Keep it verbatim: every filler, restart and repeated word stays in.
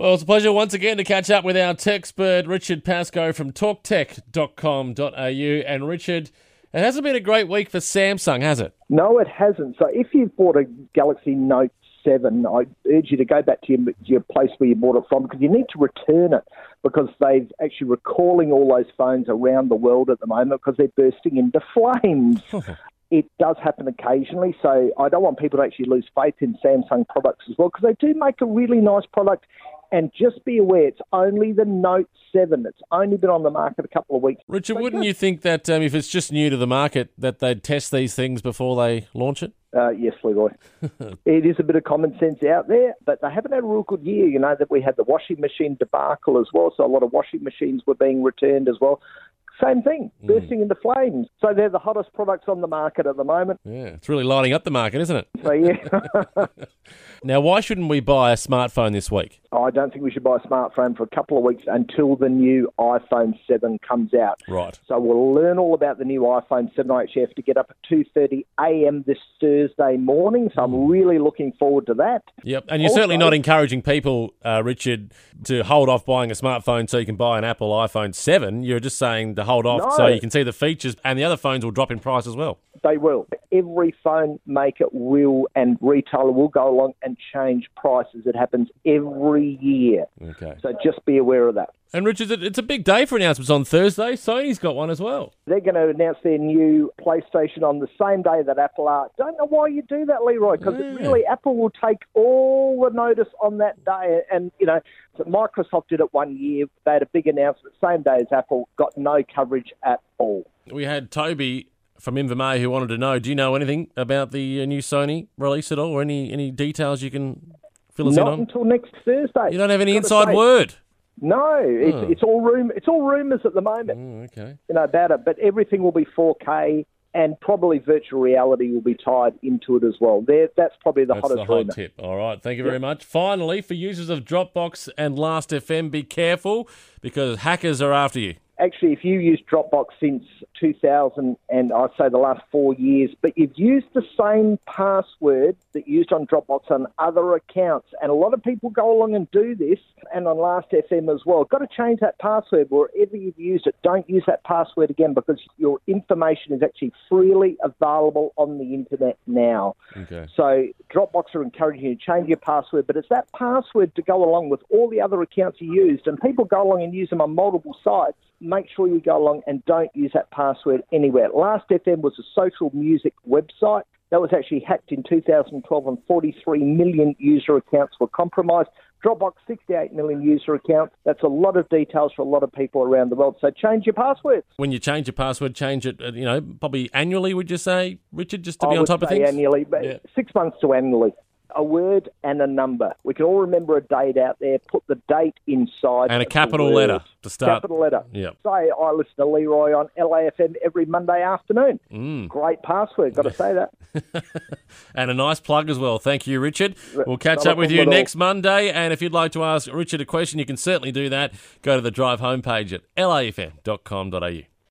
Well, it's a pleasure once again to catch up with our tech expert, Richard Pascoe from talk tech dot com dot a u. And Richard, it hasn't been a great week for Samsung, has it? No, it hasn't. So if you've bought a Galaxy Note seven, I urge you to go back to your, your place where you bought it from, because you need to return it, because they've actually recalling all those phones around the world at the moment because they're bursting into flames. It does happen occasionally, so I don't want people to actually lose faith in Samsung products as well, because they do make a really nice product. And just be aware, it's only the Note seven. It's only been on the market a couple of weeks. Richard, so wouldn't just, you think that um, if it's just new to the market, that they'd test these things before they launch it? Uh, yes, Leroy. It is a bit of common sense out there, but they haven't had a real good year. You know, that we had the washing machine debacle as well, so a lot of washing machines were being returned as well. Same thing, bursting mm. into flames. So they're the hottest products on the market at the moment. Yeah, it's really lighting up the market, isn't it? So, yeah. Now, why shouldn't we buy a smartphone this week? I don't think we should buy a smartphone for a couple of weeks until the new iPhone seven comes out. Right. So we'll learn all about the new iPhone seven. I actually have to get up at two thirty a.m. this Thursday morning, so I'm really looking forward to that. Yep, and you're also, certainly not encouraging people, uh, Richard, to hold off buying a smartphone so you can buy an Apple iPhone seven. You're just saying to hold off no. so you can see the features, and the other phones will drop in price as well. They will. Every phone maker will and retailer will go along and change prices. It happens every year. Okay. So just be aware of that. And Richard, it's a big day for announcements on Thursday. Sony's got one as well. They're going to announce their new PlayStation on the same day that Apple are. Don't know why you do that, Leroy, because yeah. really Apple will take all the notice on that day. And, you know, Microsoft did it one year. They had a big announcement same day as Apple, got no coverage at all. We had Toby from Invamay who wanted to know, do you know anything about the new Sony release at all, or any, any details you can fill us Not in on? Not until next Thursday. You don't have any inside word? No, it's, oh. it's all room. It's all rumours at the moment. Oh, okay. You know about it, but everything will be four K, and probably virtual reality will be tied into it as well. There, that's probably the that's hottest the hot rumour. tip. All right, thank you very yep. much. Finally, for users of Dropbox and Last F M, be careful because hackers are after you. Actually, if you use Dropbox since two thousand, and I'd say the last four years, but you've used the same password that you used on Dropbox on other accounts, and a lot of people go along and do this, and on Last F M as well. Got to change that password wherever you've used it. Don't use that password again, because your information is actually freely available on the internet now. Okay. So Dropbox are encouraging you to change your password, but it's that password to go along with all the other accounts you used, and people go along and use them on multiple sites. Make sure you go along and don't use that password anywhere. Last F M was a social music website that was actually hacked in two thousand twelve, and forty-three million user accounts were compromised. Dropbox, sixty-eight million user accounts. That's a lot of details for a lot of people around the world. So change your passwords. When you change your password, change it, you know, probably annually, would you say, Richard, just to I be on would top of say things? Annually, but yeah. six months to annually. A word and a number. We can all remember a date out there. Put the date inside. And a capital letter to start. Capital letter. Yep. Say, I listen to Leroy on L A F M every Monday afternoon. Mm. Great password. Got to say that. And a nice plug as well. Thank you, Richard. We'll catch Not up with you all. next Monday. And if you'd like to ask Richard a question, you can certainly do that. Go to the Drive homepage at L A F M dot com dot a u.